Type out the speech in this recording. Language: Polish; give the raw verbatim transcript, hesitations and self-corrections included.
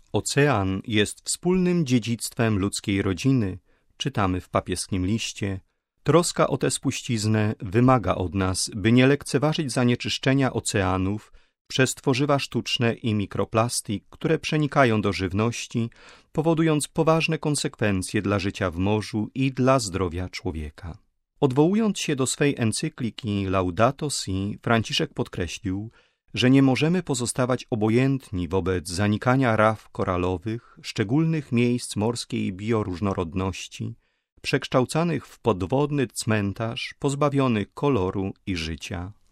Ocean jest wspólnym dziedzictwem ludzkiej rodziny, czytamy w papieskim liście. Troska o tę spuściznę wymaga od nas, by nie lekceważyć zanieczyszczenia oceanów przez tworzywa sztuczne i mikroplastik, które przenikają do żywności, powodując poważne konsekwencje dla życia w morzu i dla zdrowia człowieka. Odwołując się do swej encykliki Laudato Si, Franciszek podkreślił, że nie możemy pozostawać obojętni wobec zanikania raf koralowych, szczególnych miejsc morskiej bioróżnorodności, przekształcanych w podwodny cmentarz pozbawionych koloru i życia.